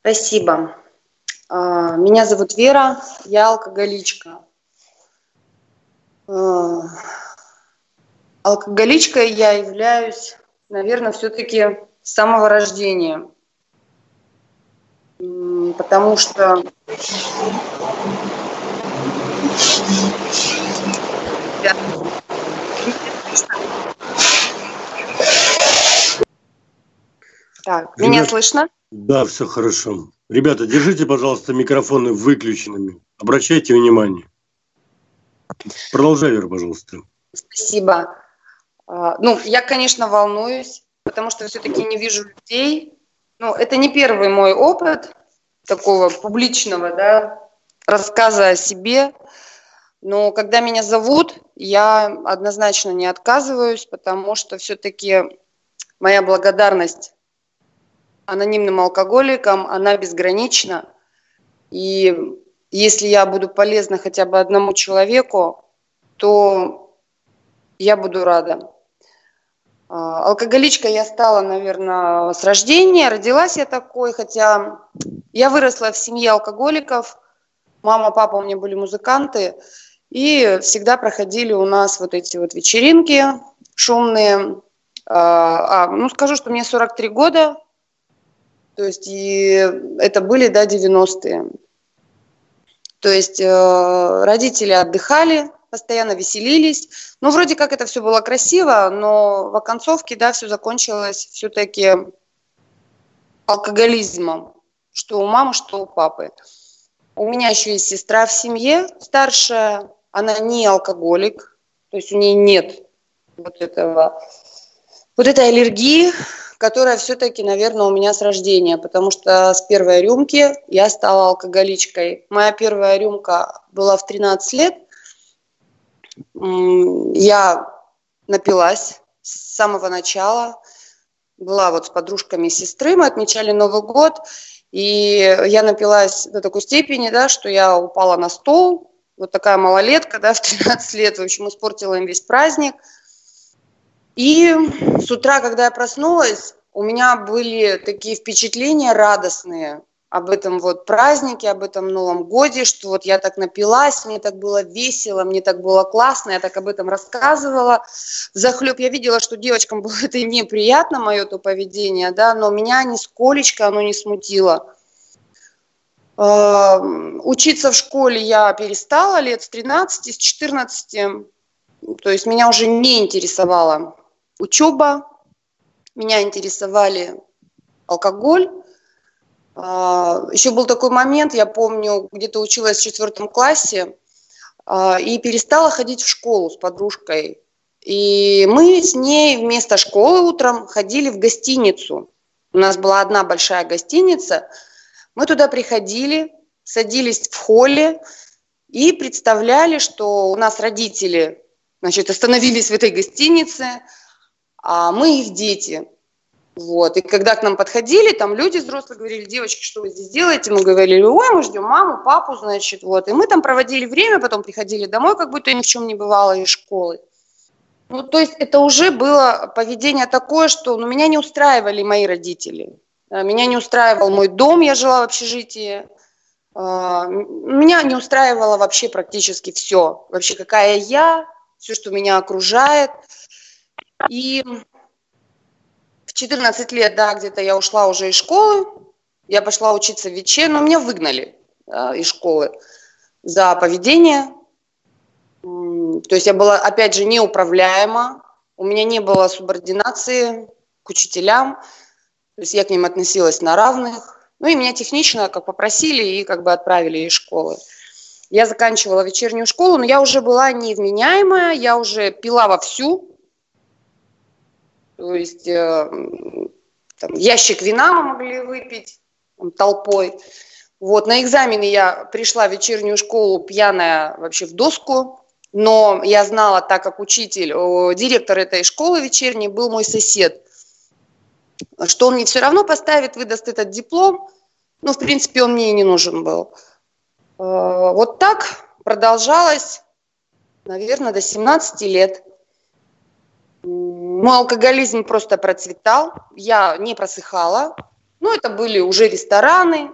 Спасибо. Меня зовут Вера, я алкоголичка. Алкоголичкой я являюсь, наверное, все-таки с самого рождения. Потому что... Так, меня Ребят, слышно? да, все хорошо. Ребята, держите, пожалуйста, микрофоны выключенными. Обращайте внимание. Продолжай, Вера, пожалуйста. Спасибо. Я, конечно, волнуюсь, потому что все-таки не вижу людей. Это не первый мой опыт такого публичного, да, рассказа о себе. Но когда меня зовут, я однозначно не отказываюсь, потому что все-таки моя благодарность анонимным алкоголикам, она безгранична. И если я буду полезна хотя бы одному человеку, то я буду рада. Алкоголичкой я стала, наверное, с рождения. Родилась я такой, хотя я выросла в семье алкоголиков. Мама, папа у меня были музыканты. И всегда проходили у нас вот эти вот вечеринки шумные. Скажу, что мне 43 года. То есть и это были, да, 90-е. То есть родители отдыхали, постоянно веселились. Вроде как это все было красиво, но в оконцовке, да, все закончилось все-таки алкоголизмом. Что у мамы, что у папы. У меня еще есть сестра в семье старшая. Она не алкоголик. То есть у нее нет вот этой аллергии, которая все-таки, наверное, у меня с рождения, потому что с первой рюмки я стала алкоголичкой. Моя первая рюмка была в 13 лет. Я напилась с самого начала. Была вот с подружками сестры, мы отмечали Новый год, и я напилась до такой степени, да, что я упала на стол. Вот такая малолетка, да, в 13 лет, в общем, испортила им весь праздник. И с утра, когда я проснулась, у меня были такие впечатления радостные об этом вот празднике, об этом Новом годе, что вот я так напилась, мне так было весело, мне так было классно, я так об этом рассказывала. Взахлеб я видела, что девочкам было это неприятно, мое то поведение, да, но меня нисколечко оно не смутило. Учиться в школе я перестала лет с 13, с 14, то есть меня уже не интересовала учеба, меня интересовали алкоголь. Еще был такой момент, я помню, где-то училась в 4 классе и перестала ходить в школу с подружкой. И мы с ней вместо школы утром ходили в гостиницу. У нас была одна большая гостиница. Мы туда приходили, садились в холле и представляли, что у нас родители, значит, остановились в этой гостинице, а мы их дети. Вот. И когда к нам подходили, там люди взрослые говорили: девочки, что вы здесь делаете? Мы говорили: ой, мы ждем маму, папу, значит, вот. И мы там проводили время, потом приходили домой, как будто ни в чем не бывало, из школы. То есть это уже было поведение такое, что меня не устраивали мои родители. Меня не устраивал мой дом, я жила в общежитии. Меня не устраивало вообще практически все. Вообще, какая я, все, что меня окружает. И в 14 лет, да, где-то я ушла уже из школы, я пошла учиться в ВИЧ, но меня выгнали, да, из школы за поведение. То есть я была, опять же, неуправляема, у меня не было субординации к учителям, то есть я к ним относилась на равных. И меня технично как попросили и как бы отправили из школы. Я заканчивала вечернюю школу, но я уже была невменяемая, я уже пила вовсю. То есть там, ящик вина мы могли выпить толпой. Вот, на экзамене я пришла в вечернюю школу пьяная вообще в доску, но я знала, так как учитель, директор этой школы вечерней был мой сосед, что он мне все равно поставит, выдаст этот диплом. В принципе, он мне и не нужен был. Вот так продолжалось, наверное, до 17 лет. Мой алкоголизм просто процветал, я не просыхала, Ну, это были уже рестораны.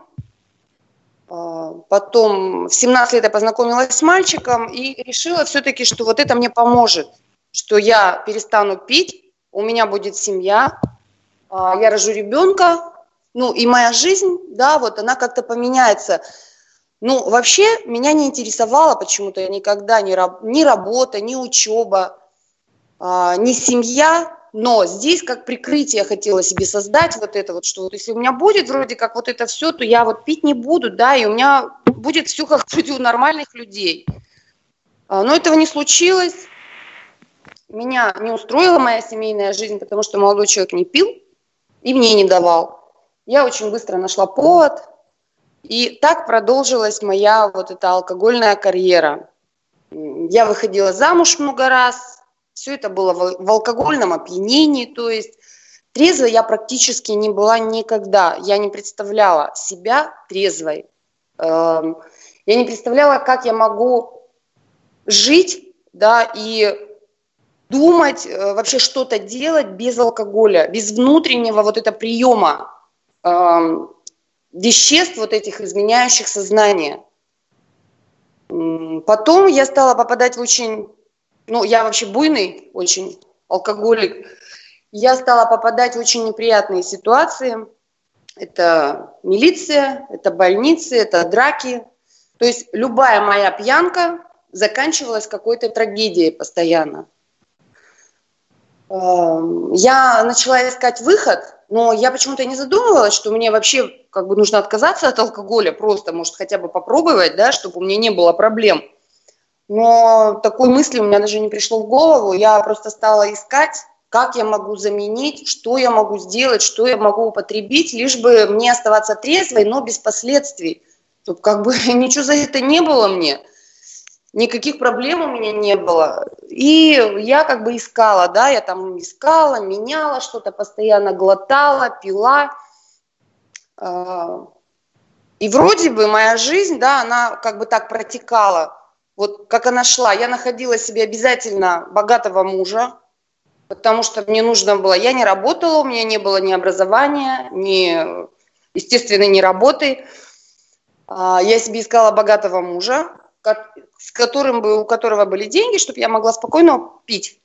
Потом в 17 лет я познакомилась с мальчиком и решила все-таки, что вот это мне поможет, что я перестану пить, у меня будет семья, я рожу ребенка, ну и моя жизнь, да, вот она как-то поменяется. Ну, вообще меня не интересовало почему-то никогда ни работа, ни учеба, ни семья, но здесь как прикрытие хотела себе создать вот это вот, что вот если у меня будет вроде как вот это все, то я вот пить не буду, да, и у меня будет все как вроде у нормальных людей. Но этого не случилось. Меня не устроила моя семейная жизнь, потому что молодой человек не пил и мне не давал. Я очень быстро нашла повод, и так продолжилась моя вот эта алкогольная карьера. Я выходила замуж много раз, все это было в алкогольном опьянении, то есть трезвой я практически не была никогда. Я не представляла себя трезвой. Я не представляла, как я могу жить, да, и думать, вообще что-то делать без алкоголя, без внутреннего вот этого приема веществ вот этих, изменяющих сознание. Потом я стала попадать в очень, ну, я вообще буйный, очень алкоголик. Я стала попадать в очень неприятные ситуации. Это милиция, это больницы, это драки. То есть любая моя пьянка заканчивалась какой-то трагедией постоянно. Я начала искать выход, но я почему-то не задумывалась, что мне вообще как бы нужно отказаться от алкоголя, просто, может, хотя бы попробовать, да, чтобы у меня не было проблем. Но такой мысли у меня даже не пришло в голову. Я просто стала искать, как я могу заменить, что я могу сделать, что я могу употребить, лишь бы мне оставаться трезвой, но без последствий. Чтобы как бы ничего за это не было мне. Никаких проблем у меня не было. И я как бы искала, да, я там искала, меняла что-то, постоянно глотала, пила. И вроде бы моя жизнь, да, она как бы так протекала. Вот как она шла. Я находила себе обязательно богатого мужа, потому что мне нужно было... Я не работала, у меня не было ни образования, ни, естественно, ни работы. Я себе искала богатого мужа, с которым бы, у которого были деньги, чтобы я могла спокойно пить.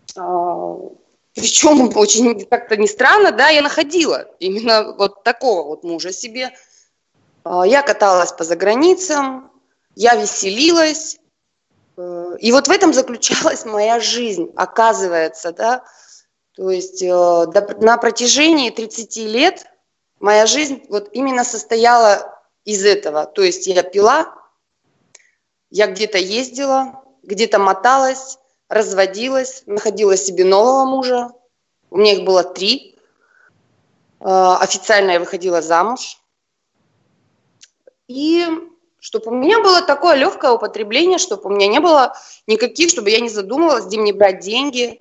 Причем очень как-то не странно, да, я находила именно вот такого вот мужа себе. Я каталась по заграницам, я веселилась. И вот в этом заключалась моя жизнь, оказывается, да. То есть на протяжении 30 лет моя жизнь вот именно состояла из этого. То есть я пила, я где-то ездила, где-то моталась, разводилась, находила себе нового мужа. У меня их было 3. Официально я выходила замуж. И чтобы у меня было такое легкое употребление, чтобы у меня не было никаких, чтобы я не задумывалась, где мне брать деньги.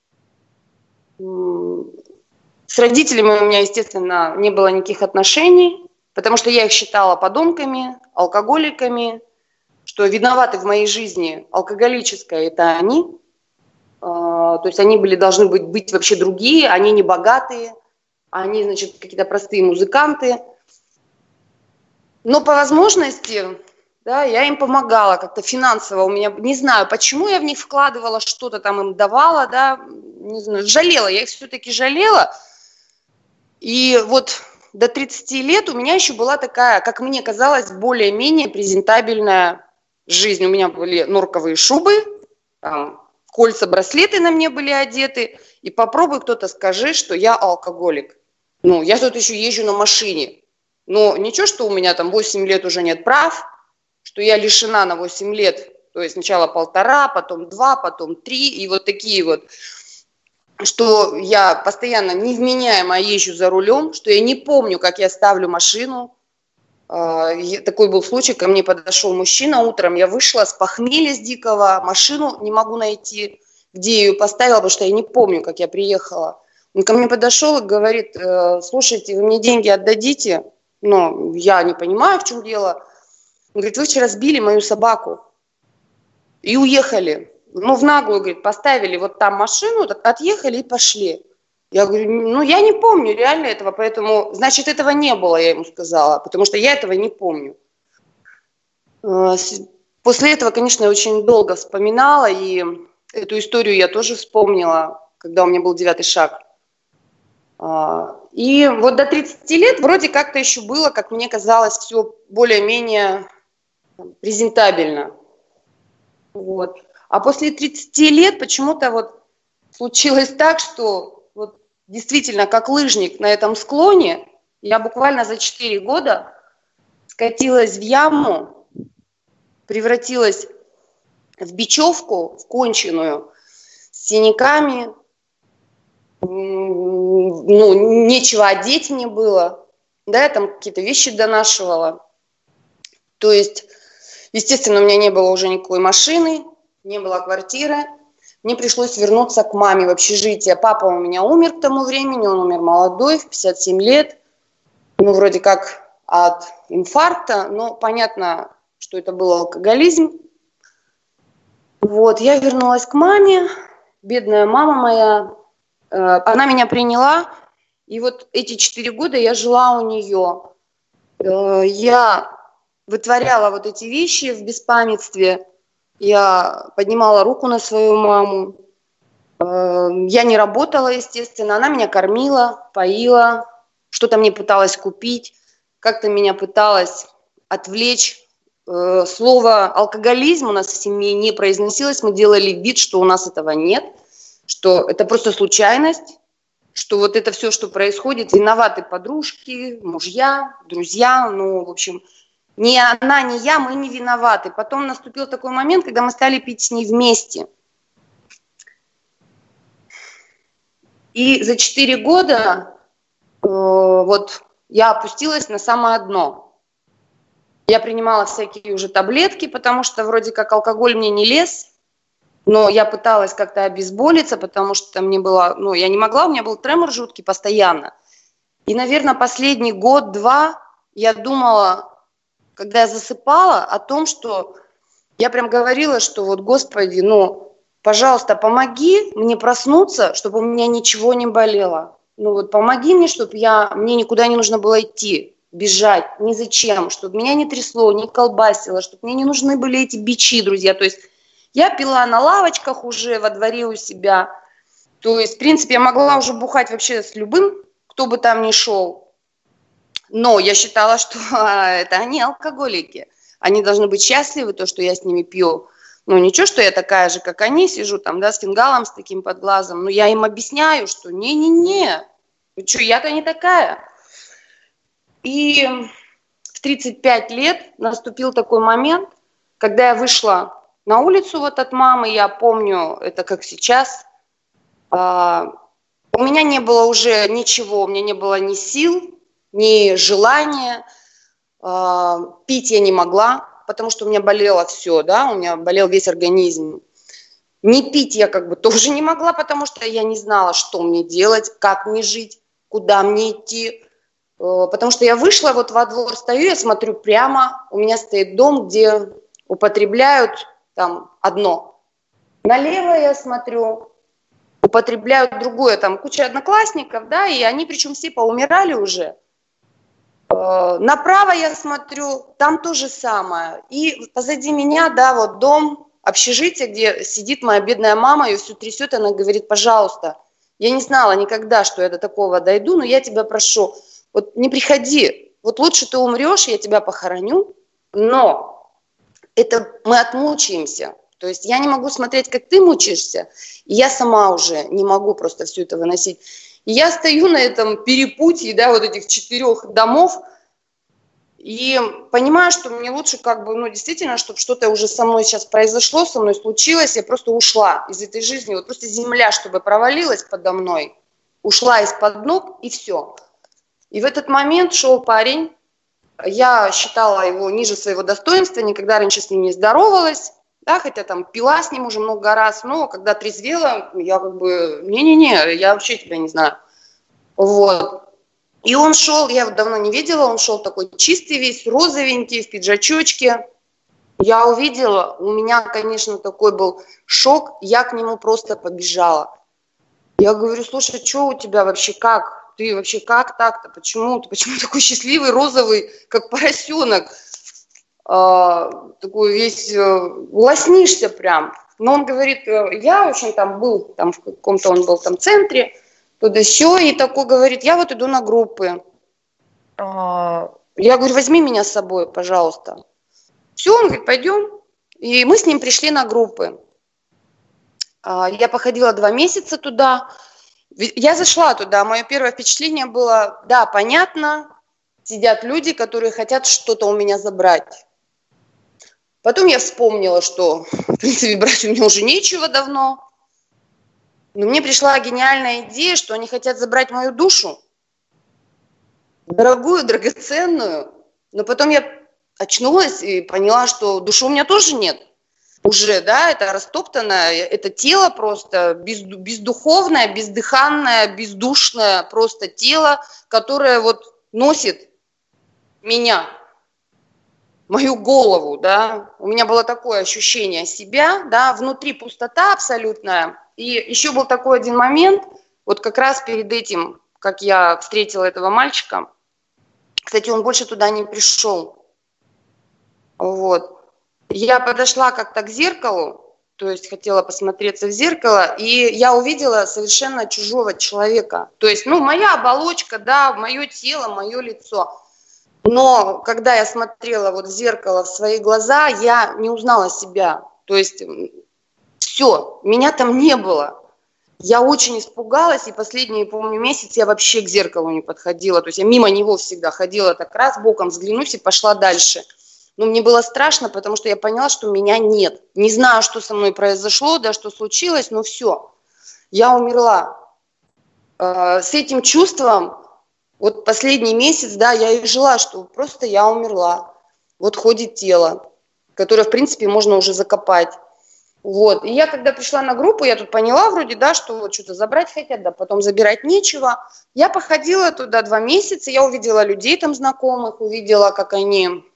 С родителями у меня, естественно, не было никаких отношений, потому что я их считала подонками, алкоголиками, что виноваты в моей жизни алкоголической это они. То есть они должны быть вообще другие, они не богатые, они, значит, какие-то простые музыканты. Но по возможности, да, я им помогала как-то финансово. У меня, не знаю, почему я в них вкладывала, что-то там им давала, да, не знаю, жалела, я их все-таки жалела. И вот до 30 лет у меня еще была такая, как мне казалось, более-менее презентабельная жизнь. У меня были норковые шубы, там, кольца, браслеты на мне были одеты. И попробуй кто-то скажи, что я алкоголик. Ну, я тут еще езжу на машине. Но ничего, что у меня там 8 лет уже нет прав, что я лишена на 8 лет, то есть сначала 1,5, потом 2, потом 3, и вот такие вот, что я постоянно невменяемо езжу за рулем, что я не помню, как я ставлю машину. Такой был случай, ко мне подошел мужчина утром, я вышла с похмелья с дикого, машину не могу найти, где я ее поставила, потому что я не помню, как я приехала. Он ко мне подошел и говорит: слушайте, вы мне деньги отдадите? Но я не понимаю, в чем дело. Он говорит: вы вчера сбили мою собаку и уехали. Ну, в наглую, говорит, поставили вот там машину, отъехали и пошли. Я говорю, ну, я не помню реально этого, поэтому, значит, этого не было, я ему сказала, потому что я этого не помню. После этого, конечно, я очень долго вспоминала, и эту историю я тоже вспомнила, когда у меня был 9-й шаг. И вот до 30 лет вроде как-то еще было, как мне казалось, все более-менее презентабельно. Вот. А после 30 лет почему-то вот случилось так, что вот действительно, как лыжник на этом склоне, я буквально за 4 года скатилась в яму, превратилась в бечевку, в конченую, с синяками, ну, нечего одеть мне было, да, я там какие-то вещи донашивала. То есть, естественно, у меня не было уже никакой машины, не было квартиры. Мне пришлось вернуться к маме в общежитие. Папа у меня умер к тому времени, он умер молодой, в 57 лет. Ну, вроде как от инфаркта, но понятно, что это был алкоголизм. Вот, я вернулась к маме, бедная мама моя, она меня приняла, и вот эти 4 года я жила у нее. Я вытворяла вот эти вещи в беспамятстве, я поднимала руку на свою маму, я не работала, естественно, она меня кормила, поила, что-то мне пыталась купить, как-то меня пыталась отвлечь. Слово алкоголизм у нас в семье не произносилось, мы делали вид, что у нас этого нет, что это просто случайность, что вот это все, что происходит, виноваты подружки, мужья, друзья, ну, в общем, ни она, ни я, мы не виноваты. Потом наступил такой момент, когда мы стали пить с ней вместе. И за 4 года вот я опустилась на самое дно. Я принимала всякие уже таблетки, потому что вроде как алкоголь мне не лез, но я пыталась как-то обезболиться, потому что мне было, ну, я не могла, у меня был тремор жуткий постоянно. И, наверное, последний год-два я думала, когда я засыпала, о том, что я прям говорила, что вот, Господи, ну, пожалуйста, помоги мне проснуться, чтобы у меня ничего не болело. Ну вот помоги мне, чтобы мне никуда не нужно было идти, бежать, ни зачем, чтобы меня не трясло, не колбасило, чтобы мне не нужны были эти бичи, друзья. То есть я пила на лавочках уже во дворе у себя. То есть, в принципе, я могла уже бухать вообще с любым, кто бы там ни шел. Но я считала, что это они алкоголики. Они должны быть счастливы, то, что я с ними пью. Ну, ничего, что я такая же, как они, сижу там, да, с фингалом, с таким под глазом. Но я им объясняю, что не-не-не, вы что, я-то не такая. И в 35 лет наступил такой момент, когда я вышла на улицу вот от мамы, я помню это как сейчас. У меня не было уже ничего, у меня не было ни сил, ни желания. Пить я не могла, потому что у меня болело все, да, у меня болел весь организм. Не пить я как бы тоже не могла, потому что я не знала, что мне делать, как мне жить, куда мне идти. Потому что я вышла вот во двор, стою, я смотрю прямо, у меня стоит дом, где употребляют там одно. Налево я смотрю, употребляют другое, там куча одноклассников, да, и они причем все поумирали уже. Направо я смотрю, там то же самое. И позади меня, да, вот дом, общежитие, где сидит моя бедная мама, ее все трясет, она говорит, пожалуйста, я не знала никогда, что я до такого дойду, но я тебя прошу, вот не приходи, вот лучше ты умрешь, я тебя похороню, но это мы отмучаемся. То есть я не могу смотреть, как ты мучаешься, и я сама уже не могу просто все это выносить. И я стою на этом перепутье, да, вот этих 4 домов, и понимаю, что мне лучше как бы, ну, действительно, чтобы что-то уже со мной сейчас произошло, со мной случилось, я просто ушла из этой жизни, вот просто земля, чтобы провалилась подо мной, ушла из-под ног, и все. И в этот момент шел парень, я считала его ниже своего достоинства, никогда раньше с ним не здоровалась, да, хотя там пила с ним уже много раз, но когда трезвела, я как бы, не-не-не, я вообще тебя не знаю. Вот. И он шел, я его давно не видела, он шел такой чистый весь, розовенький, в пиджачочке. Я увидела, у меня, конечно, такой был шок, я к нему просто побежала. Я говорю, слушай, что у тебя вообще, как? Ты вообще как так-то? Почему? Ты почему такой счастливый, розовый, как поросенок? Такой весь, лоснишься прям. Но он говорит, я, в общем, там был, там в каком-то он был там центре, туда все, и такой говорит, я вот иду на группы. Я говорю, возьми меня с собой, пожалуйста. Все, он говорит, пойдем. И мы с ним пришли на группы. Я походила 2 месяца туда. Я зашла туда, мое первое впечатление было, да, понятно, сидят люди, которые хотят что-то у меня забрать. Потом я вспомнила, что, в принципе, брать у меня уже нечего давно. Но мне пришла гениальная идея, что они хотят забрать мою душу. Дорогую, драгоценную. Но потом я очнулась и поняла, что души у меня тоже нет. Уже, да, это растоптанное, это тело просто бездуховное, бездыханное, бездушное просто тело, которое вот носит меня, мою голову, да. У меня было такое ощущение себя, да, внутри пустота абсолютная. И еще был такой один момент, вот как раз перед этим, как я встретила этого мальчика. Кстати, он больше туда не пришел. Вот. Я подошла как-то к зеркалу, то есть хотела посмотреться в зеркало, и я увидела совершенно чужого человека. То есть, ну, моя оболочка, да, мое тело, мое лицо. Но когда я смотрела вот в зеркало, в свои глаза, я не узнала себя. То есть, все, меня там не было. Я очень испугалась, и последний, помню, месяц я вообще к зеркалу не подходила. То есть я мимо него всегда ходила так раз, боком взглянуть и пошла дальше. Но мне было страшно, потому что я поняла, что меня нет. Не знаю, что со мной произошло, да, что случилось, но все. Я умерла. С этим чувством, вот последний месяц, да, я и жила, что просто я умерла. Вот ходит тело, которое, в принципе, можно уже закопать. Вот. И я, когда пришла на группу, я тут поняла вроде, да, что вот что-то забрать хотят, да, потом забирать нечего. Я походила туда 2 месяца, я увидела людей там знакомых, увидела, как они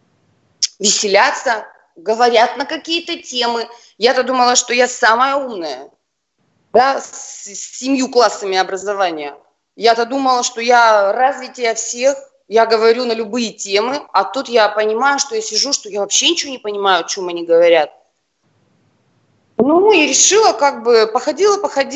веселятся, говорят на какие-то темы. Я-то думала, что я самая умная, да, с 7 классами образования. Я-то думала, что я развитие всех, я говорю на любые темы, а тут я понимаю, что я сижу, что я вообще ничего не понимаю, о чем они говорят. Ну, и решила, как бы, походила,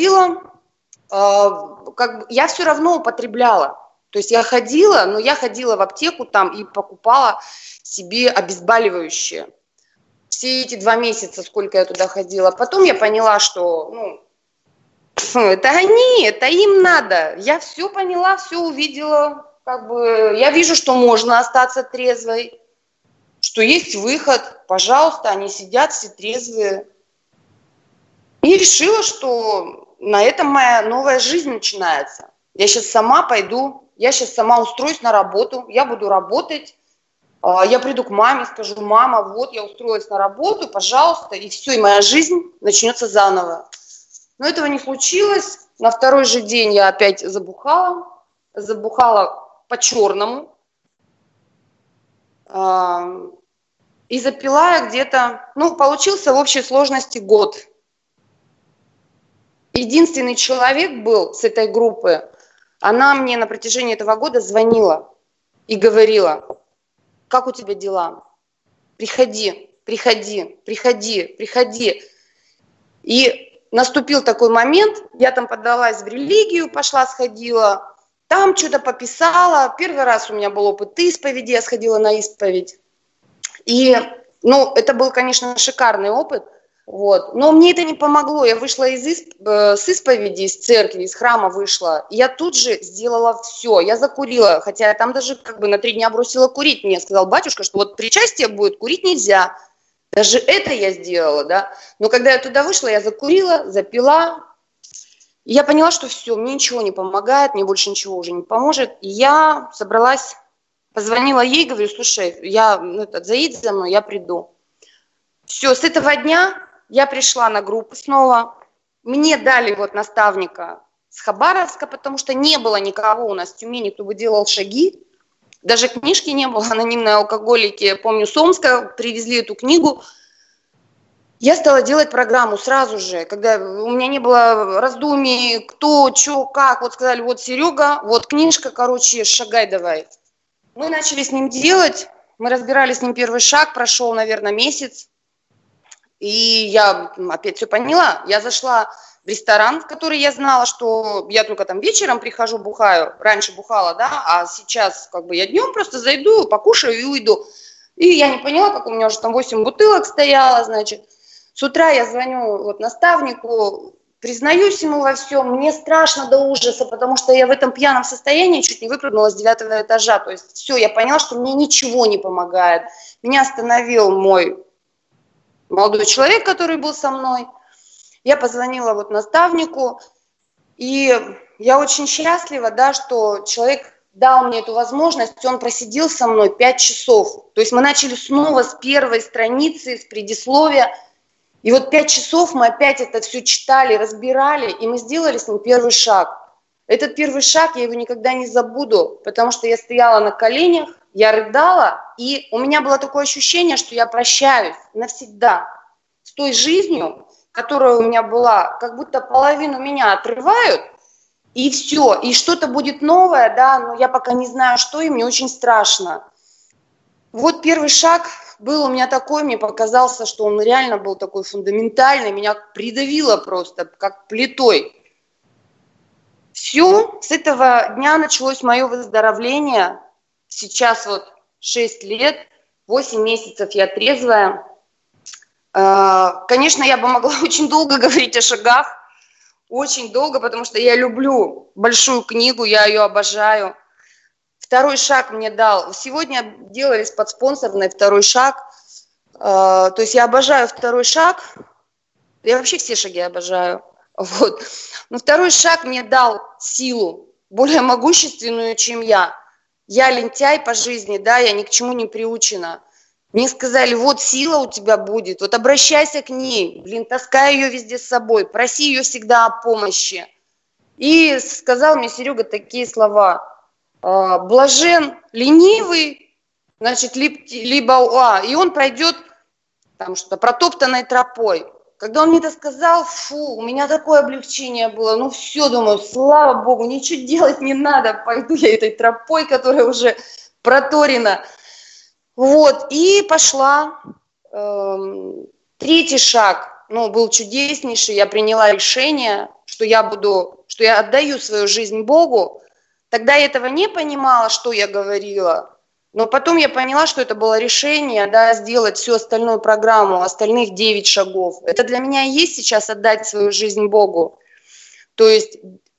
как бы, я все равно употребляла. То есть я ходила, но я ходила в аптеку там и покупала себе обезболивающее. Все эти 2 месяца, сколько я туда ходила. Потом я поняла, что, ну, это они, это им надо. Я все поняла, все увидела. Как бы, я вижу, что можно остаться трезвой, что есть выход. Пожалуйста, они сидят все трезвые. И решила, что на этом моя новая жизнь начинается. Я сейчас сама пойду, я сейчас сама устроюсь на работу, я буду работать. Я приду к маме, скажу, мама, вот я устроилась на работу, пожалуйста, и все, и моя жизнь начнется заново. Но этого не случилось. На второй же день я опять забухала по-черному. И запила я где-то, ну, получился в общей сложности год. Единственный человек был с этой группы, она мне на протяжении этого года звонила и говорила, как у тебя дела? Приходи, приходи, приходи, приходи. И наступил такой момент, я там поддалась в религию, пошла, сходила, там что-то пописала. Первый раз у меня был опыт исповеди, я сходила на исповедь. И, ну, это был, конечно, шикарный опыт. Вот. Но мне это не помогло. Я вышла с исповеди, из церкви, из храма вышла. И я тут же сделала все. Я закурила, хотя я там даже как бы на 3 дня бросила курить. Мне сказал батюшка, что вот причастие будет, курить нельзя. Даже это я сделала, да. Но когда я туда вышла, я закурила, запила. И я поняла, что все, мне ничего не помогает, мне больше ничего уже не поможет. И я собралась, позвонила ей, говорю, слушай, заедь за мной, я приду. Все, с этого дня я пришла на группу снова. Мне дали вот наставника с Хабаровска, потому что не было никого у нас в Тюмени, кто бы делал шаги. Даже книжки не было, анонимные алкоголики. Я помню, с Омска привезли эту книгу. Я стала делать программу сразу же, когда у меня не было раздумий, кто, что, как. Вот сказали, вот Серега, вот книжка, короче, шагай давай. Мы начали с ним делать, мы разбирали с ним первый шаг, прошел, наверное, месяц. И я опять все поняла. Я зашла в ресторан, в который я знала, что я только там вечером прихожу, бухаю. Раньше бухала, да, а сейчас как бы я днем просто зайду, покушаю и уйду. И я не поняла, как у меня уже там 8 бутылок стояло, значит. С утра я звоню вот наставнику, признаюсь ему во всем, мне страшно до ужаса, потому что я в этом пьяном состоянии чуть не выпрыгнула с 9-го этажа. То есть все, я поняла, что мне ничего не помогает. Меня остановил мой молодой человек, который был со мной. Я позвонила вот наставнику, и я очень счастлива, да, что человек дал мне эту возможность, он просидел со мной 5 часов. То есть мы начали снова с первой страницы, с предисловия. И вот 5 часов мы опять это все читали, разбирали, и мы сделали с ним первый шаг. Этот первый шаг, я его никогда не забуду, потому что я стояла на коленях, я рыдала, и у меня было такое ощущение, что я прощаюсь навсегда с той жизнью, которая у меня была, как будто половину меня отрывают, и все, и что-то будет новое, да, но я пока не знаю, что, и мне очень страшно. Вот первый шаг был у меня такой, мне показался, что он реально был такой фундаментальный, меня придавило просто, как плитой. Все, с этого дня началось мое выздоровление. Сейчас вот 6 лет, 8 месяцев я трезвая. Конечно, я бы могла очень долго говорить о шагах, очень долго, потому что я люблю большую книгу, я ее обожаю. Второй шаг мне дал. Сегодня делали спонсорный второй шаг. То есть я обожаю второй шаг. Я вообще все шаги обожаю. Вот. Но второй шаг мне дал силу, более могущественную, чем я. Я лентяй по жизни, да, я ни к чему не приучена. Мне сказали, вот сила у тебя будет, вот обращайся к ней, блин, таскай ее везде с собой, проси ее всегда о помощи. И сказал мне Серега такие слова: блажен ленивый, значит, либо и он пройдет там что-то протоптанной тропой. Когда он мне это сказал, фу, у меня такое облегчение было. Ну все, думаю, слава богу, ничего делать не надо, пойду я этой тропой, которая уже проторена. Вот, и пошла. Третий шаг, ну, был чудеснейший. Я приняла решение, что я отдаю свою жизнь Богу. Тогда я этого не понимала, что я говорила. Но потом я поняла, что это было решение, да, сделать всю остальную программу, остальных 9 шагов. Это для меня и есть сейчас отдать свою жизнь Богу. То есть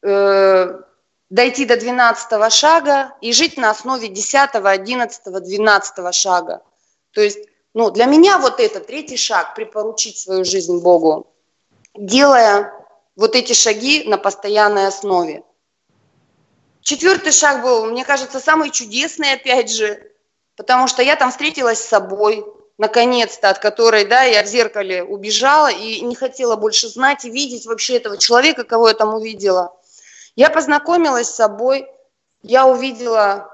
дойти до 12 шага и жить на основе 10, 11, 12 шага. То есть, ну, для меня вот это третий шаг, припоручить свою жизнь Богу, делая вот эти шаги на постоянной основе. Четвертый шаг был, мне кажется, самый чудесный, опять же, потому что я там встретилась с собой, наконец-то, от которой, да, я в зеркале убежала и не хотела больше знать и видеть вообще этого человека, кого я там увидела. Я познакомилась с собой, я увидела,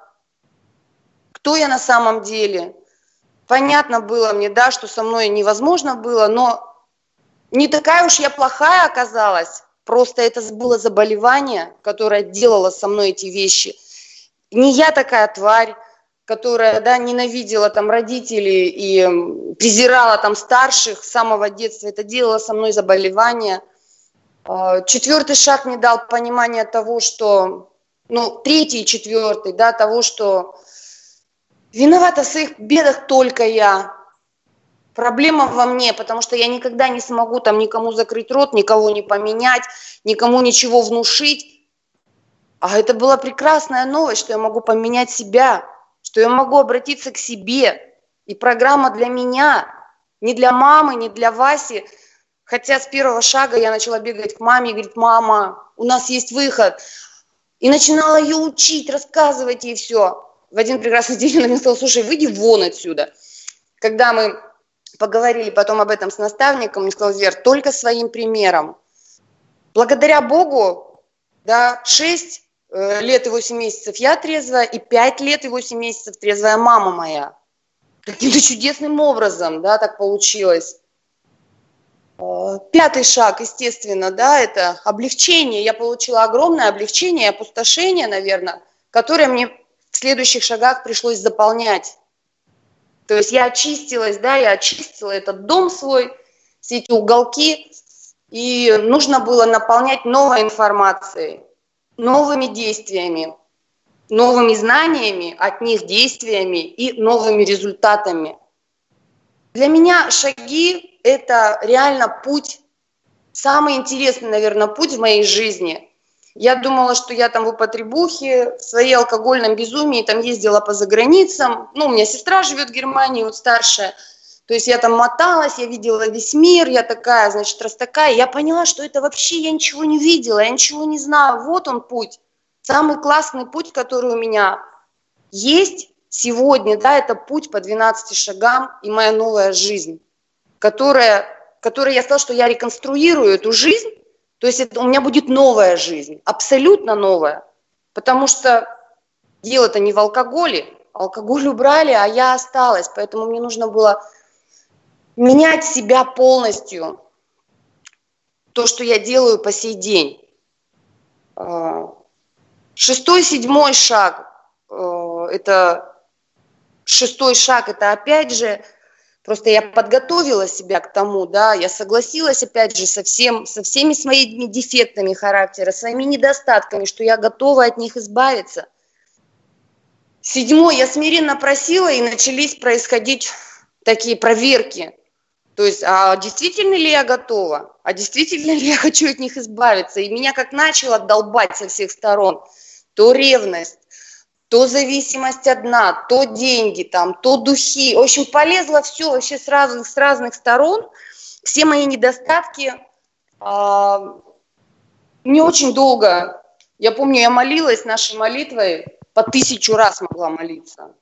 кто я на самом деле. Понятно было мне, да, что со мной невозможно было, но не такая уж я плохая оказалась. Просто это было заболевание, которое делало со мной эти вещи. Не я такая тварь, которая, да, ненавидела там родителей и презирала там старших с самого детства. Это делало со мной заболевание. Четвертый шаг мне дал понимание того, что, ну, третий и четвертый, да, того, что виновата в своих бедах только я. Проблема во мне, потому что я никогда не смогу там никому закрыть рот, никого не поменять, никому ничего внушить. А это была прекрасная новость, что я могу поменять себя, что я могу обратиться к себе. И программа для меня, не для мамы, не для Васи. Хотя с первого шага я начала бегать к маме и говорить: мама, у нас есть выход. И начинала ее учить, рассказывать ей все. В один прекрасный день она мне сказала: слушай, выйди вон отсюда. Когда мы поговорили потом об этом с наставником, он сказал: Вер, только своим примером. Благодаря Богу, да, 6 лет и 8 месяцев я трезвая, и 5 лет и 8 месяцев трезвая мама моя. Каким-то чудесным образом, да, так получилось. Пятый шаг, естественно, да, это облегчение. Я получила огромное облегчение, опустошение, наверное, которое мне в следующих шагах пришлось заполнять. То есть я очистилась, да, я очистила этот дом свой, все эти уголки, и нужно было наполнять новой информацией, новыми действиями, новыми знаниями, от них действиями и новыми результатами. Для меня шаги – это реально путь, самый интересный, наверное, путь в моей жизни. Я думала, что я там в употребухе, в своей алкогольном безумии там ездила по заграницам. Ну, у меня сестра живет в Германии, вот старшая. То есть я там моталась, я видела весь мир, я такая, значит, раз такая. Я поняла, что это вообще я ничего не видела, я ничего не знаю. Вот он путь, самый классный путь, который у меня есть сегодня, да, это путь по 12 шагам и моя новая жизнь, которая я сказала, что я реконструирую эту жизнь, то есть это, у меня будет новая жизнь, абсолютно новая, потому что дело-то не в алкоголе, алкоголь убрали, а я осталась, поэтому мне нужно было менять себя полностью, то, что я делаю по сей день. Шестой, седьмой шаг, шестой шаг, это опять же, просто я подготовила себя к тому, да, я согласилась опять же со всеми своими дефектами характера, своими недостатками, что я готова от них избавиться. Седьмой, я смиренно просила, и начались происходить такие проверки. То есть, а действительно ли я готова? А действительно ли я хочу от них избавиться? И меня как начало долбать со всех сторон. То ревность, то зависимость одна, то деньги, там, то духи. В общем, полезло все вообще с разных сторон. Все мои недостатки. Не очень долго. Я помню, я молилась нашей молитвой, по 1000 раз могла молиться.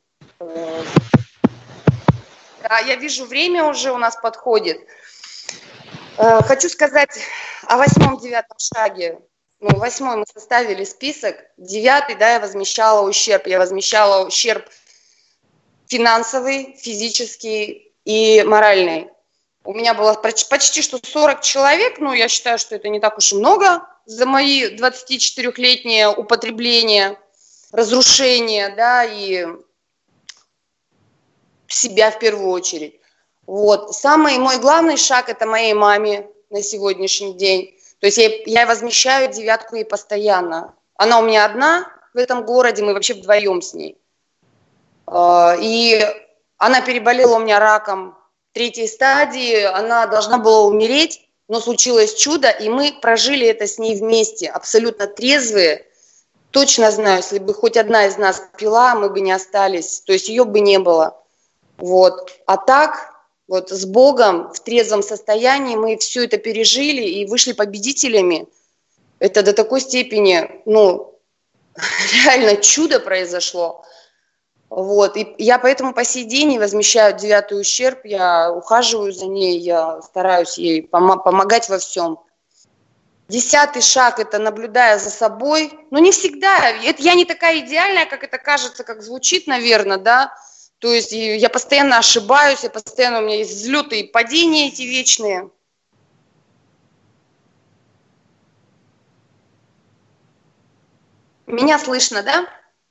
Да, я вижу, время уже у нас подходит. Хочу сказать о 8-9 шаге. Ну, 8 мы составили список, 9, да, я возмещала ущерб. Я возмещала ущерб финансовый, физический и моральный. У меня было почти что 40 человек, но я считаю, что это не так уж и много за мои 24-летнее употребление, разрушение, да, и себя в первую очередь. Вот. Самый мой главный шаг – это моей маме на сегодняшний день. То есть я возмещаю 9 ей постоянно. Она у меня одна в этом городе, мы вообще вдвоем с ней. И она переболела у меня раком 3-й стадии, она должна была умереть, но случилось чудо, и мы прожили это с ней вместе, абсолютно трезвые. Точно знаю, если бы хоть одна из нас пила, мы бы не остались, то есть ее бы не было. Вот. А так, вот с Богом в трезвом состоянии мы все это пережили и вышли победителями. Это до такой степени, ну, реально чудо произошло. Вот. И я поэтому по сей день и возмещаю 9-й ущерб, я ухаживаю за ней, я стараюсь ей помогать во всем. 10-й шаг – это наблюдая за собой. Но не всегда. Я не такая идеальная, как это кажется, как звучит, наверное, да. То есть я постоянно ошибаюсь, у меня есть взлеты и падения эти вечные. Меня слышно, да?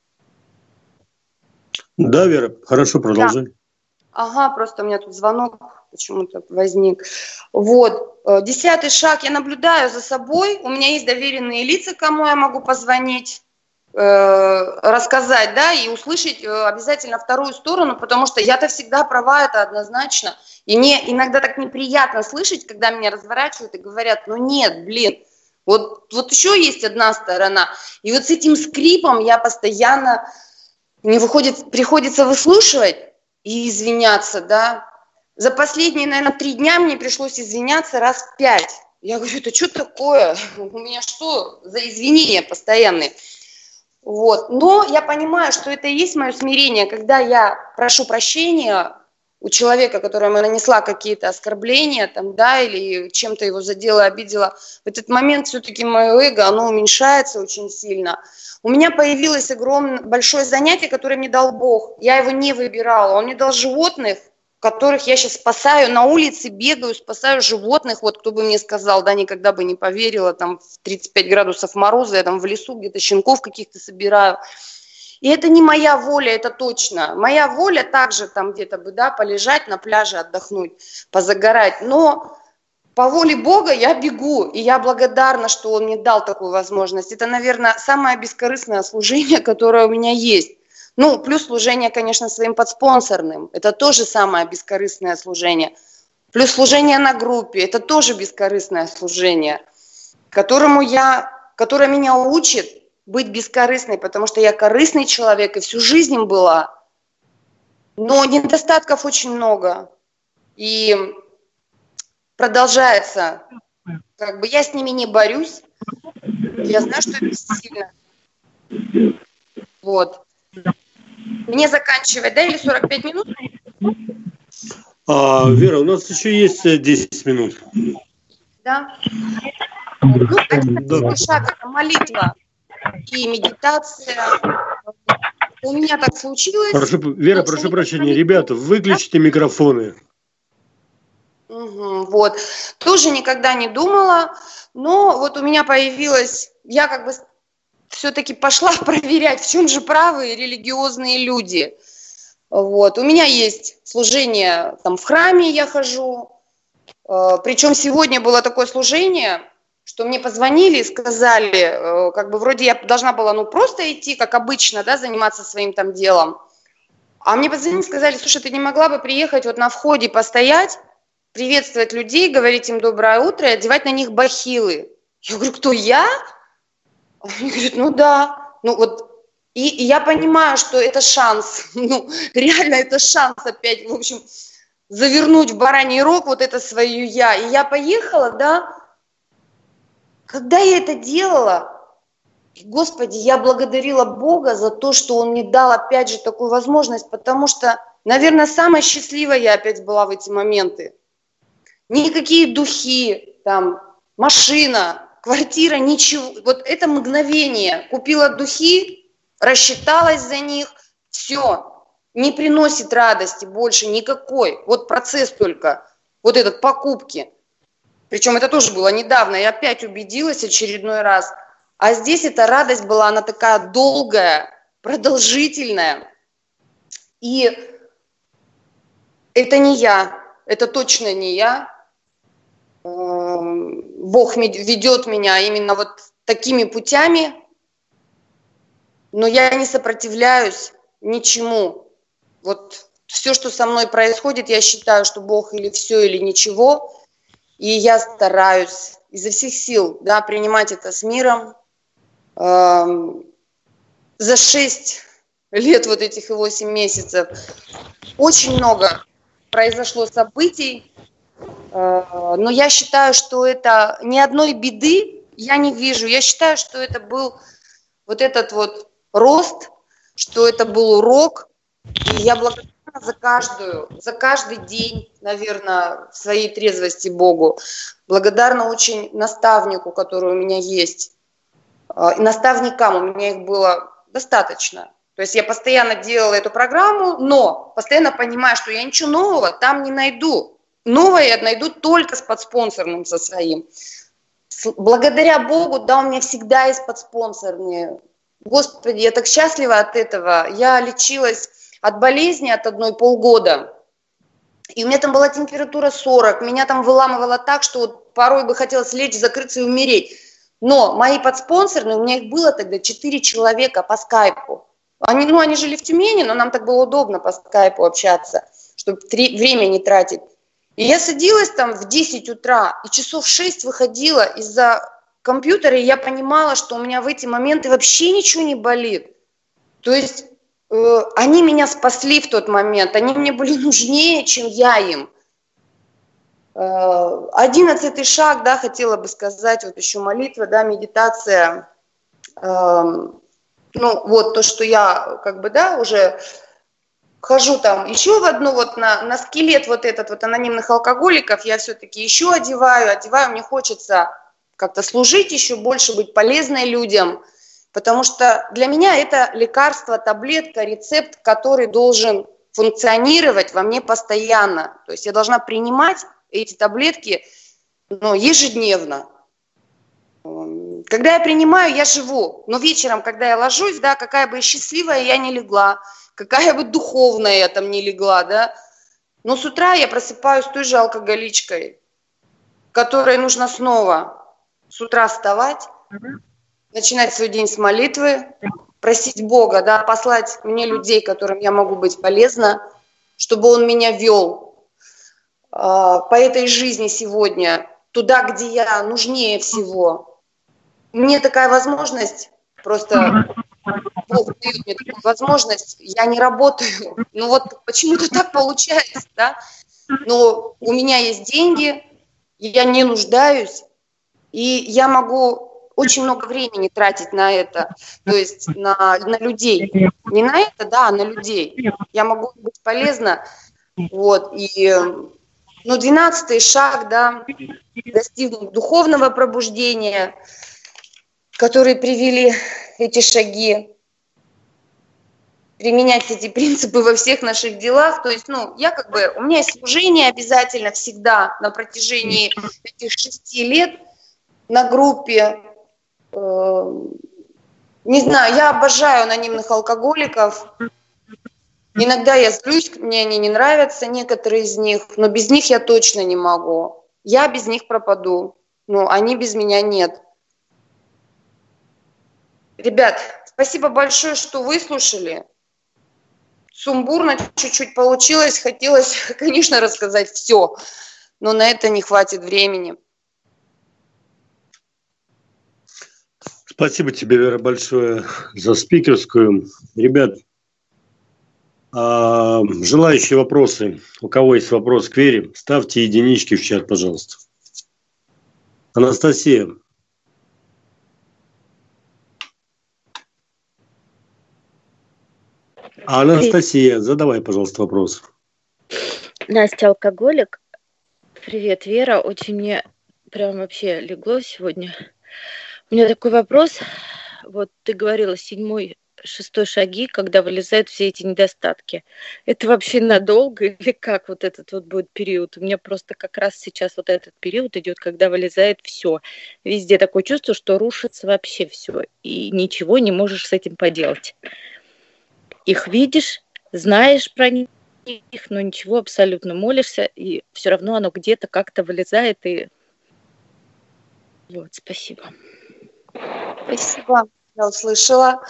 Да, Вера, хорошо, продолжай. Да. Ага, просто у меня тут звонок почему-то возник. Вот, 10-й шаг, я наблюдаю за собой, у меня есть доверенные лица, кому я могу позвонить, рассказать, да, и услышать обязательно вторую сторону, потому что я-то всегда права, это однозначно. И мне иногда так неприятно слышать, когда меня разворачивают и говорят, ну нет, блин, вот еще есть одна сторона. И вот с этим скрипом я постоянно, мне приходится выслушивать и извиняться, да. За последние, наверное, 3 дня мне пришлось извиняться раз 5. Я говорю, это что такое? У меня что за извинения постоянные? Вот. Но я понимаю, что это и есть мое смирение, когда я прошу прощения у человека, которому я нанесла какие-то оскорбления, там, да, или чем-то его задела, обидела. В этот момент все-таки мое эго, оно уменьшается очень сильно. У меня появилось большое занятие, которое мне дал Бог. Я его не выбирала. Он мне дал животных, которых я сейчас спасаю, на улице бегаю, спасаю животных, вот кто бы мне сказал, да, никогда бы не поверила, там в 35 градусов мороза, я там в лесу где-то щенков каких-то собираю. И это не моя воля, это точно. Моя воля также там где-то бы, да, полежать на пляже, отдохнуть, позагорать, но по воле Бога я бегу, и я благодарна, что Он мне дал такую возможность. Это, наверное, самое бескорыстное служение, которое у меня есть. Ну, плюс служение, конечно, своим подспонсорным. Это тоже самое бескорыстное служение. Плюс служение на группе. Это тоже бескорыстное служение, которое меня учит быть бескорыстной, потому что я корыстный человек и всю жизнь им была. Но недостатков очень много. И продолжается. Как бы я с ними не борюсь. Я знаю, что это сильно. Вот. Мне заканчивать, да, или 45 минут? Вера, у нас еще есть 10 минут. Да. Ну, один шаг – это молитва и медитация. У меня так случилось. Вера, прошу прощения, ребята, выключите микрофоны. Вот. Тоже никогда не думала, но вот у меня появилось, я как бы все-таки пошла проверять, в чем же правы религиозные люди. Вот. У меня есть служение, там в храме я хожу, причем сегодня было такое служение, что мне позвонили и сказали, как бы вроде я должна была, ну, просто идти, как обычно, да, заниматься своим там делом. А мне позвонили и сказали: слушай, ты не могла бы приехать вот на входе постоять, приветствовать людей, говорить им доброе утро и одевать на них бахилы. Я говорю: кто, я? Они говорят: ну да. Ну вот, и я понимаю, что это шанс, ну реально это шанс опять, в общем, завернуть в бараний рог вот это свое я. И я поехала, да. Когда я это делала, Господи, я благодарила Бога за то, что Он мне дал опять же такую возможность, потому что, наверное, самая счастливая я опять была в эти моменты. Никакие духи, там, машина, квартира, ничего. Вот это мгновение. Купила духи, рассчиталась за них, все. Не приносит радости больше никакой. Вот процесс только, вот этот покупки. Причем это тоже было недавно. Я опять убедилась очередной раз. А здесь эта радость была, она такая долгая, продолжительная. И это не я, это точно не я. Бог ведет меня именно вот такими путями, но я не сопротивляюсь ничему. Вот все, что со мной происходит, я считаю, что Бог или все, или ничего. И я стараюсь изо всех сил, да, принимать это с миром. За 6 лет, вот этих и 8 месяцев, очень много произошло событий, но я считаю, что это ни одной беды я не вижу. Я считаю, что это был вот этот вот рост, что это был урок. И я благодарна за каждый день, наверное, своей трезвости Богу. Благодарна очень наставнику, который у меня есть. И наставникам, у меня их было достаточно. То есть я постоянно делала эту программу, но постоянно понимаю, что я ничего нового там не найду. Новое я найду только с подспонсорным со своим. Благодаря Богу, да, у меня всегда есть подспонсорные. Господи, я так счастлива от этого. Я лечилась от болезни от одной полгода. И у меня там была температура 40. Меня там выламывало так, что вот порой бы хотелось лечь, закрыться и умереть. Но мои подспонсорные, у меня их было тогда 4 человека по скайпу. Они жили в Тюмени, но нам так было удобно по скайпу общаться, чтобы время не тратить. И я садилась там в 10 утра и часов 6 выходила из-за компьютера, и я понимала, что у меня в эти моменты вообще ничего не болит. То есть они меня спасли в тот момент, они мне были нужнее, чем я им. 11-й шаг, да, хотела бы сказать, вот еще молитва, да, медитация. Ну, вот то, что я, как бы, да, уже хожу там еще в одну, вот на скелет вот этот вот анонимных алкоголиков, я все-таки еще одеваю, мне хочется как-то служить еще больше, быть полезной людям, потому что для меня это лекарство, таблетка, рецепт, который должен функционировать во мне постоянно. То есть я должна принимать эти таблетки, ну, ежедневно. Когда я принимаю, я живу. Но вечером, когда я ложусь, да, какая бы счастливая я ни легла, какая бы духовная я там ни легла, да, но с утра я просыпаюсь той же алкоголичкой, которой нужно снова с утра вставать, начинать свой день с молитвы, просить Бога, да, послать мне людей, которым я могу быть полезна, чтобы Он меня вел по этой жизни сегодня, туда, где я нужнее всего. Мне такая возможность, просто Бог дает мне такую возможность, я не работаю. Ну вот почему-то так получается, да. Но у меня есть деньги, я не нуждаюсь, и я могу очень много времени тратить на это, то есть на людей. Не на это, да, а на людей. Я могу быть полезна. Вот, и, ну, 12-й шаг, да, достигнуть духовного пробуждения, которые привели эти шаги, применять эти принципы во всех наших делах. То есть, ну, я как бы, у меня есть служение обязательно всегда на протяжении этих 6 лет на группе. Не знаю, я обожаю анонимных алкоголиков. Иногда я злюсь, мне они не нравятся, некоторые из них, но без них я точно не могу. Я без них пропаду, но они без меня нет. Ребят, спасибо большое, что выслушали. Сумбурно чуть-чуть получилось, хотелось, конечно, рассказать все, но на это не хватит времени. Спасибо тебе, Вера, большое за спикерскую. Ребят, желающие вопросы, у кого есть вопрос к Вере, ставьте единички в чат, пожалуйста. Анастасия. Анастасия, задавай, пожалуйста, вопрос. Настя, алкоголик. Привет, Вера. Очень мне прям вообще легло сегодня. У меня такой вопрос. Вот ты говорила, 7-й, 6-й шаги, когда вылезают все эти недостатки. Это вообще надолго или как вот этот вот будет период? У меня просто как раз сейчас вот этот период идет, когда вылезает все. Везде такое чувство, что рушится вообще все. И ничего не можешь с этим поделать. Их видишь, знаешь про них, но ничего, абсолютно молишься, и все равно оно где-то как-то вылезает. И вот, спасибо. Спасибо, я услышала.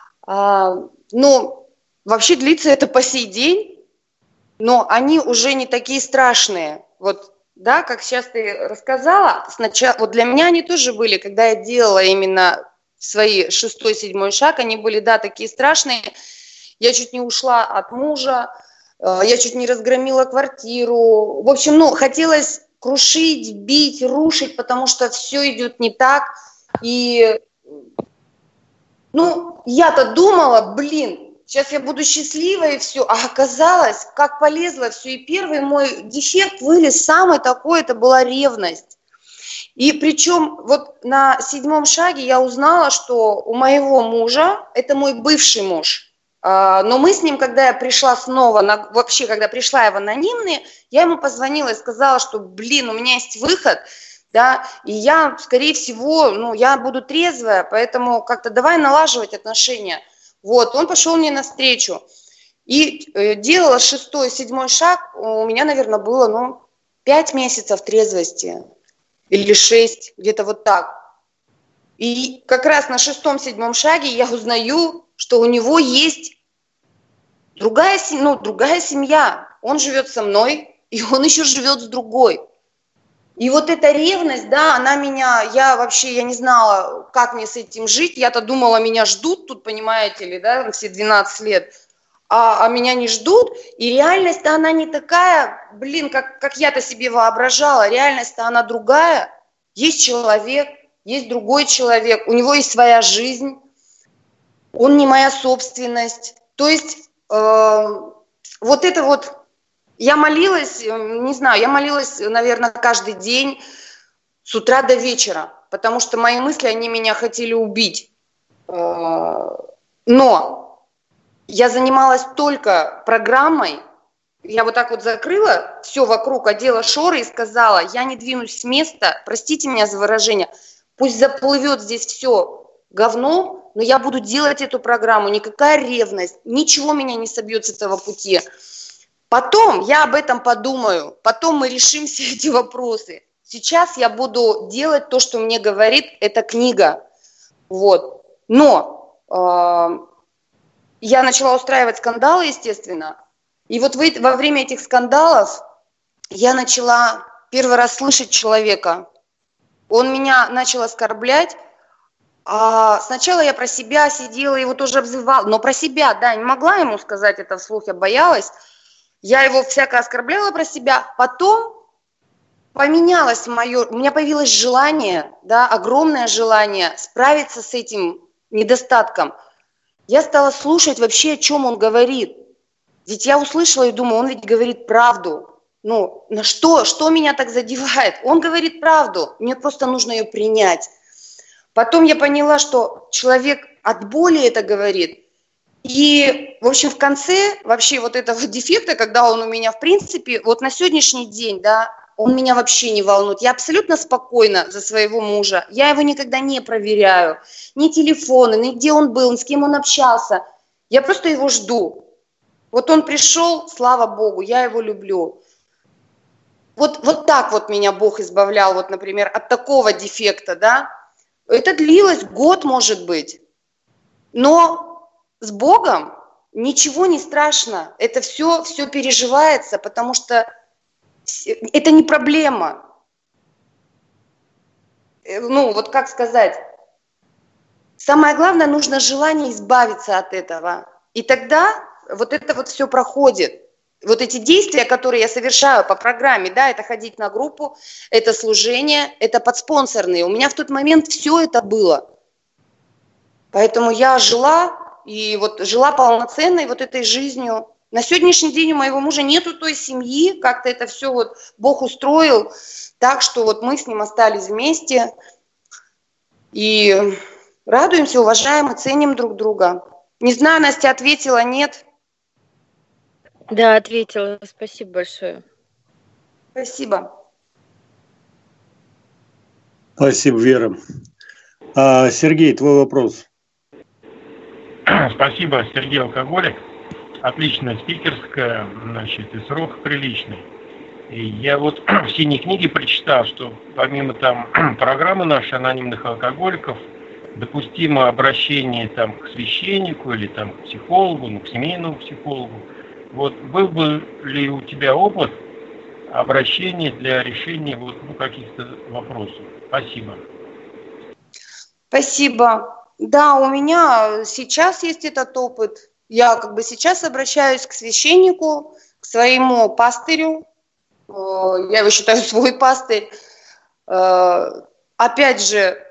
Ну, вообще длится это по сей день, но они уже не такие страшные. Вот, да, как сейчас ты рассказала, сначала, вот для меня они тоже были, когда я делала именно свои 6-й, 7-й шаг, они были, да, такие страшные. Я чуть не ушла от мужа, я чуть не разгромила квартиру. В общем, ну, хотелось крушить, бить, рушить, потому что все идет не так. И, ну, я-то думала, блин, сейчас я буду счастлива и все. А оказалось, как полезло все. И первый мой дефект вылез самый такой, это была ревность. И причем вот на 7-м шаге я узнала, что у моего мужа, это мой бывший муж, но мы с ним, когда я пришла снова, вообще, когда пришла я в анонимные, я ему позвонила и сказала, что, блин, у меня есть выход, да, и я, скорее всего, ну, я буду трезвая, поэтому как-то давай налаживать отношения. Вот, он пошел мне навстречу. И делала 6-й, 7-й шаг, у меня, наверное, было, ну, 5 месяцев трезвости. Или 6, где-то вот так. И как раз на 6-м, 7-м шаге я узнаю, что у него есть другая семья. Он живет со мной, и он еще живет с другой. И вот эта ревность, да, я не знала, как мне с этим жить. Я-то думала, меня ждут тут, понимаете ли, да, все 12 лет. А меня не ждут, и реальность-то она не такая, блин, как я-то себе воображала, реальность-то она другая. Есть человек, есть другой человек, у него есть своя жизнь, он не моя собственность. То есть вот это вот, я молилась, не знаю, я молилась, наверное, каждый день с утра до вечера, потому что мои мысли, они меня хотели убить. Но я занималась только программой. Я вот так вот закрыла все вокруг, одела шоры и сказала, я не двинусь с места, простите меня за выражение, пусть заплывет здесь все говно, но я буду делать эту программу, никакая ревность, ничего меня не собьет с этого пути. Потом я об этом подумаю, потом мы решим все эти вопросы. Сейчас я буду делать то, что мне говорит эта книга. Вот. Но я начала устраивать скандалы, естественно. И вот во время этих скандалов я начала первый раз слышать человека. Он меня начал оскорблять. А сначала я про себя сидела, его тоже обзывала. Но про себя, да, не могла ему сказать это вслух, я боялась. Я его всяко оскорбляла про себя. Потом поменялось мое... У меня появилось желание, да, огромное желание справиться с этим недостатком. Я стала слушать вообще, о чем он говорит. Ведь я услышала и думаю, он ведь говорит правду. Ну, на что меня так задевает? Он говорит правду, мне просто нужно ее принять. Потом я поняла, что человек от боли это говорит. И, в общем, в конце вообще вот этого дефекта, когда он у меня, в принципе, вот на сегодняшний день, да, он меня вообще не волнует. Я абсолютно спокойна за своего мужа. Я его никогда не проверяю. Ни телефоны, ни где он был, ни с кем он общался. Я просто его жду. Вот он пришел, слава Богу, я его люблю. Вот так вот меня Бог избавлял, вот, например, от такого дефекта, да. Это длилось год, может быть. Но с Богом ничего не страшно. Это все переживается, потому что это не проблема. Ну, вот как сказать. Самое главное, нужно желание избавиться от этого. И тогда вот это вот все проходит. Вот эти действия, которые я совершаю по программе, да, это ходить на группу, это служение, это подспонсорные. У меня в тот момент все это было. Поэтому я жила, и вот жила полноценной вот этой жизнью. На сегодняшний день у моего мужа нету той семьи, как-то это все вот Бог устроил так, что вот мы с ним остались вместе. И радуемся, уважаем и ценим друг друга. Не знаю, Настя ответила, нет? Да, ответила. Спасибо большое. Спасибо. Спасибо, Вера. Сергей, твой вопрос. Спасибо, Сергей Алкоголик. Отличная спикерская, значит, и срок приличный. И я вот в синей книге прочитал, что помимо там программы нашей анонимных алкоголиков, допустимо обращение там к священнику или там к психологу, ну, к семейному психологу. Вот был бы ли у тебя опыт обращения для решения вот, каких-то вопросов? Спасибо. Спасибо. Да, у меня сейчас есть этот опыт. Я как бы сейчас обращаюсь к священнику, к своему пастырю. Я его считаю свой пастырь. Опять же,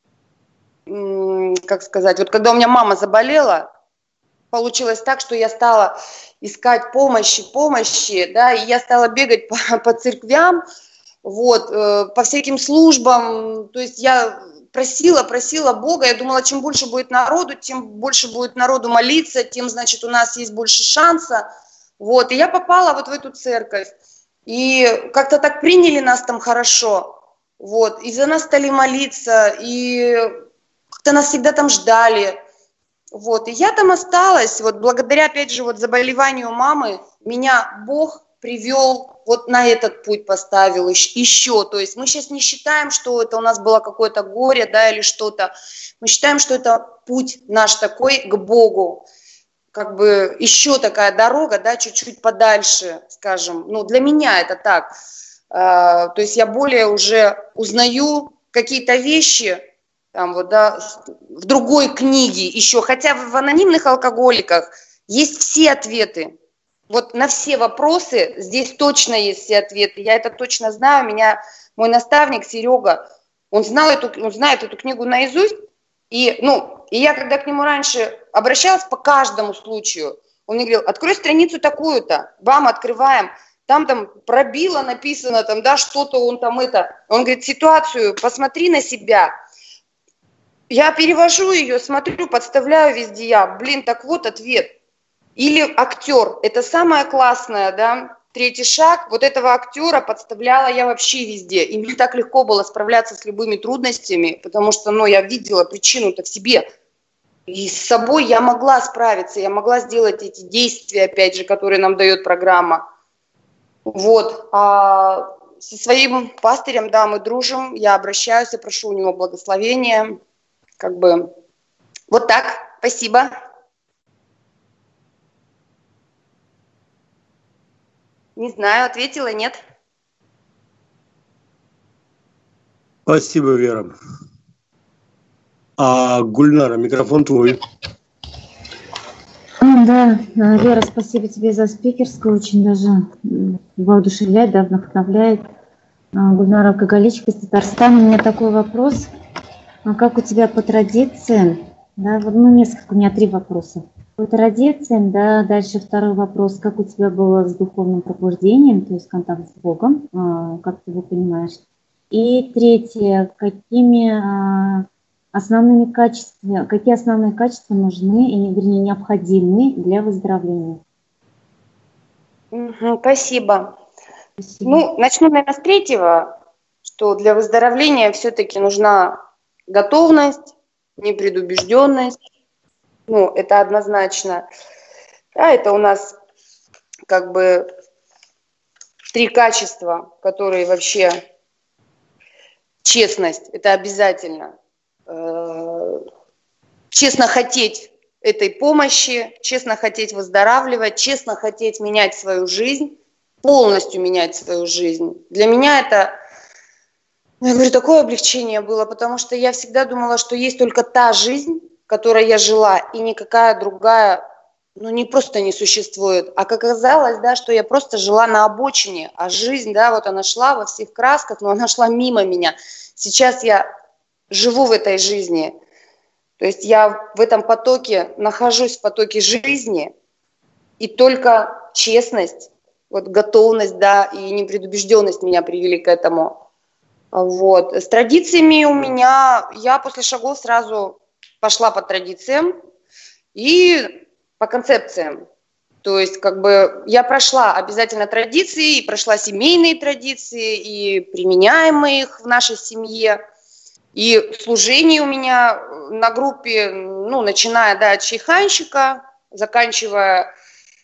как сказать, вот когда у меня мама заболела, получилось так, что я стала искать помощи, да, и я стала бегать по церквям, вот, по всяким службам, то есть я просила Бога, я думала, чем больше будет народу, тем больше будет народу молиться, тем, значит, у нас есть больше шанса, вот, и я попала вот в эту церковь, и как-то так приняли нас там хорошо, вот, и за нас стали молиться, и как-то нас всегда там ждали. Вот, и я там осталась, вот благодаря, опять же, вот заболеванию мамы, меня Бог привел, вот на этот путь поставил еще, то есть мы сейчас не считаем, что это у нас было какое-то горе, да, или что-то, мы считаем, что это путь наш такой к Богу, как бы еще такая дорога, да, чуть-чуть подальше, скажем, ну, для меня это так, то есть я более уже узнаю какие-то вещи, там вот, да, в другой книге еще, хотя в анонимных алкоголиках есть все ответы. Вот на все вопросы здесь точно есть все ответы. Я это точно знаю. Меня мой наставник Серега, он знает эту книгу наизусть. И я когда к нему раньше обращалась по каждому случаю, он мне говорил, открой страницу такую-то, бам, открываем. Там пробило написано, там, да, что-то он там это. Он говорит, ситуацию, посмотри на себя. Я перевожу ее, смотрю, подставляю везде я. Блин, так вот ответ. Или актер. Это самое классное, да? Третий шаг. Вот этого актера подставляла я вообще везде. И мне так легко было справляться с любыми трудностями, потому что, ну, я видела причину-то в себе. И с собой я могла справиться, я могла сделать эти действия, опять же, которые нам дает программа. Вот. А со своим пастырем, да, мы дружим, я обращаюсь, я прошу у него благословения. Как бы вот так. Спасибо. Не знаю, ответила, нет? Спасибо, Вера. А Гульнара, микрофон твой. Да, Вера, спасибо тебе за спикерскую, очень даже воодушевляет, да, вдохновляет. Гульнара, алкоголичка из Татарстана. У меня такой вопрос. Как у тебя по традициям, да, несколько, у меня 3 вопроса. По традициям, да, дальше второй вопрос. Как у тебя было с духовным пробуждением, то есть контакт с Богом, как ты его понимаешь? И третье, какие основные качества нужны, и, вернее, необходимы для выздоровления? Спасибо. Спасибо. Ну, начну, наверное, с третьего, что для выздоровления все-таки нужна готовность, непредубежденность. Ну, это однозначно. Да, это у нас как бы 3 качества, которые вообще... Честность, это обязательно. Честно хотеть этой помощи, честно хотеть выздоравливать, честно хотеть менять свою жизнь, полностью менять свою жизнь. Для меня это, я говорю, такое облегчение было, потому что я всегда думала, что есть только та жизнь, которой я жила, и никакая другая, не просто не существует. А как оказалось, да, что я просто жила на обочине, а жизнь, да, вот она шла во всех красках, но она шла мимо меня. Сейчас я живу в этой жизни, то есть я в этом потоке, нахожусь в потоке жизни, и только честность, вот готовность, да, и непредубежденность меня привели к этому. Вот. С традициями у меня, я после шагов сразу пошла по традициям и по концепциям. То есть как бы я прошла обязательно традиции, и прошла семейные традиции, и применяем мы их в нашей семье. И служение у меня на группе, начиная, да, от чайханщика, заканчивая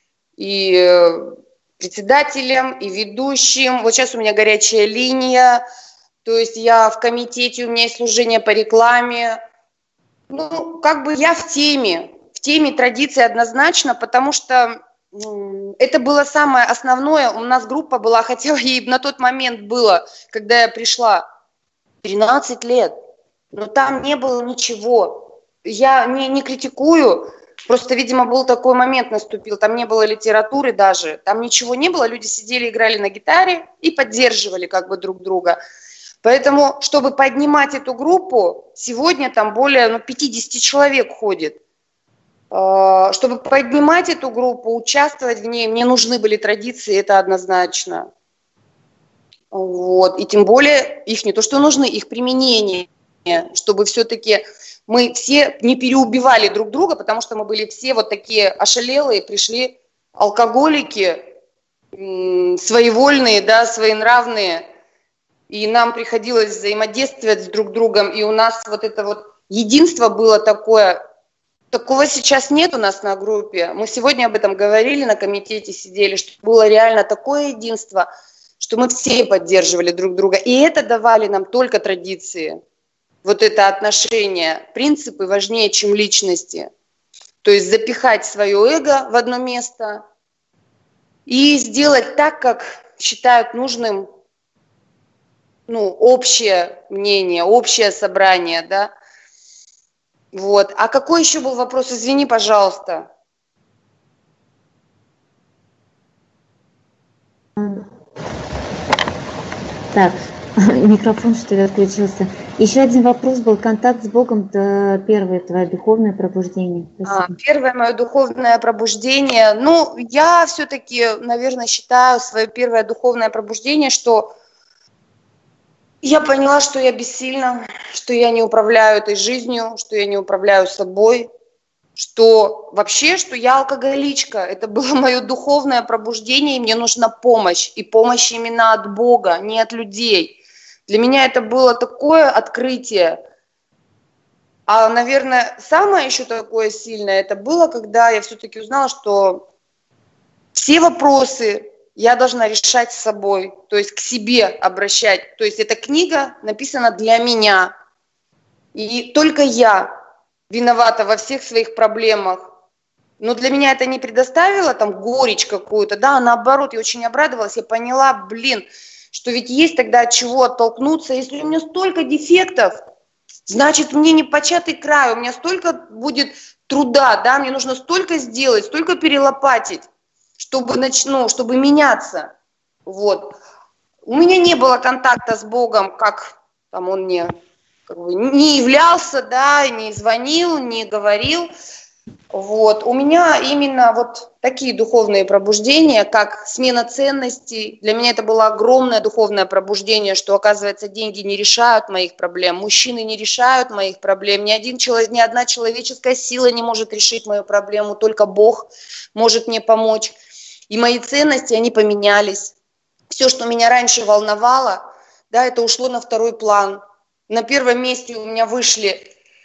и председателем, и ведущим. Вот сейчас у меня горячая линия, то есть я в комитете, у меня есть служение по рекламе. Как бы я в теме традиции однозначно, потому что это было самое основное. У нас группа была, хотя ей на тот момент было, когда я пришла, 13 лет, но там не было ничего. Я не критикую, просто, видимо, был такой момент наступил, там не было литературы даже, там ничего не было, люди сидели, играли на гитаре и поддерживали как бы друг друга. Поэтому, чтобы поднимать эту группу, сегодня там более 50 человек ходит. Чтобы поднимать эту группу, участвовать в ней, мне нужны были традиции, это однозначно. Вот. И тем более их не то, что нужны, их применение, чтобы все-таки мы все не переубивали друг друга, потому что мы были все вот такие ошалелые, пришли алкоголики, своевольные, да, своенравные, и нам приходилось взаимодействовать с друг другом, и у нас вот это вот единство было такое. Такого сейчас нет у нас на группе. Мы сегодня об этом говорили, на комитете сидели, что было реально такое единство, что мы все поддерживали друг друга. И это давали нам только традиции. Вот это отношение, принципы важнее, чем личности. То есть запихать свое эго в одно место и сделать так, как считают нужным, общее мнение, общее собрание, да. Вот. А какой еще был вопрос? Извини, пожалуйста. Так, микрофон что ли отключился. Еще один вопрос был. Контакт с Богом, первое твое духовное пробуждение. Первое мое духовное пробуждение. Я все-таки, наверное, считаю свое первое духовное пробуждение, что я поняла, что я бессильна, что я не управляю этой жизнью, что я не управляю собой, что вообще, что я алкоголичка. Это было мое духовное пробуждение, и мне нужна помощь. И помощь именно от Бога, не от людей. Для меня это было такое открытие. А, наверное, самое еще такое сильное, это было, когда я все-таки узнала, что все вопросы я должна решать с собой, то есть к себе обращать. То есть эта книга написана для меня. И только я виновата во всех своих проблемах. Но для меня это не предоставило там горечь какую-то, да, наоборот, я очень обрадовалась, я поняла, что ведь есть тогда от чего оттолкнуться. Если у меня столько дефектов, значит, мне не початый край, у меня столько будет труда, да, мне нужно столько сделать, столько перелопатить, чтобы меняться. Вот. У меня не было контакта с Богом, как там он мне не являлся, да, не звонил, не говорил. Вот. У меня именно вот такие духовные пробуждения, как смена ценностей. Для меня это было огромное духовное пробуждение, что, оказывается, деньги не решают моих проблем, мужчины не решают моих проблем, ни одна человеческая сила не может решить мою проблему, только Бог может мне помочь. И мои ценности, они поменялись. Все, что меня раньше волновало, да, это ушло на второй план. На первом месте у меня вышли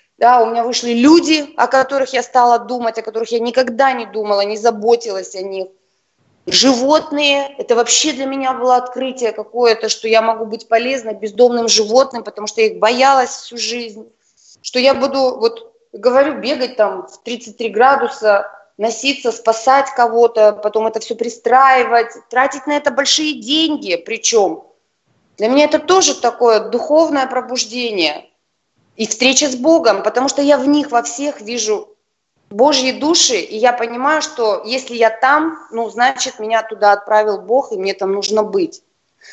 люди, о которых я стала думать, о которых я никогда не думала, не заботилась о них. Животные, это вообще для меня было открытие какое-то, что я могу быть полезна бездомным животным, потому что я их боялась всю жизнь. Что я буду, бегать там в 33 градуса, носиться, спасать кого-то, потом это все пристраивать, тратить на это большие деньги причем. Для меня это тоже такое духовное пробуждение и встреча с Богом, потому что я в них во всех вижу Божьи души, и я понимаю, что если я там, значит, меня туда отправил Бог, и мне там нужно быть.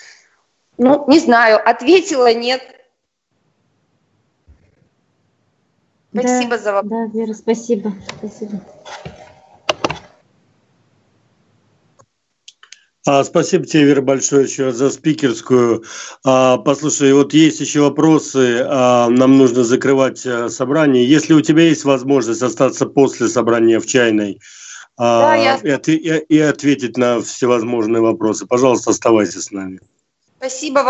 Не знаю, ответила, нет. Спасибо за вопрос. Да, Вера, спасибо. Спасибо тебе, Вера, большое еще раз за спикерскую. Послушай, вот есть еще вопросы, нам нужно закрывать собрание. Если у тебя есть возможность остаться после собрания в чайной и ответить на всевозможные вопросы, пожалуйста, оставайся с нами. Спасибо.